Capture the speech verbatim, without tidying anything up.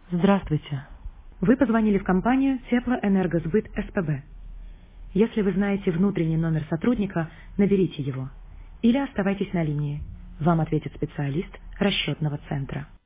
Здравствуйте. Вы позвонили в компанию Теплоэнергосбыт СПБ. Если вы знаете внутренний номер сотрудника, наберите его. Или оставайтесь на линии. Вам ответит специалист расчетного центра.